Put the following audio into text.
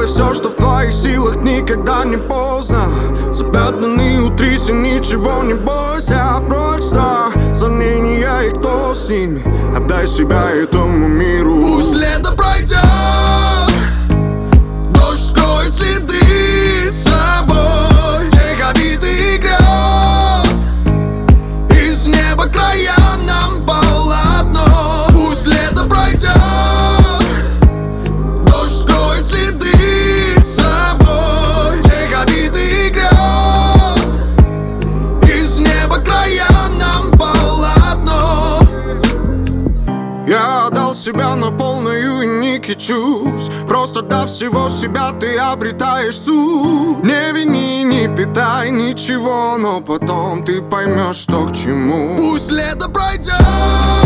Сделай все, что в твоих силах, никогда не поздно. Запятнанный утрись и ничего не бойся. Прочь страх, сомнения и кто с ними. Отдай себя этому миру. Пусть лето пройдет, дождь скроет следы с собой тех обид и грез. Из неба края нам полотно. Пусть лето пройдет, дождь скроет следы с собой тех обид и грез. Из неба края нам полотно. Я отдал себя на полную и не кичусь. Просто дав всего себя, ты обретаешь суть. Не вини, не питай ничего, но потом ты поймешь, что к чему. Пусть лето пройдет,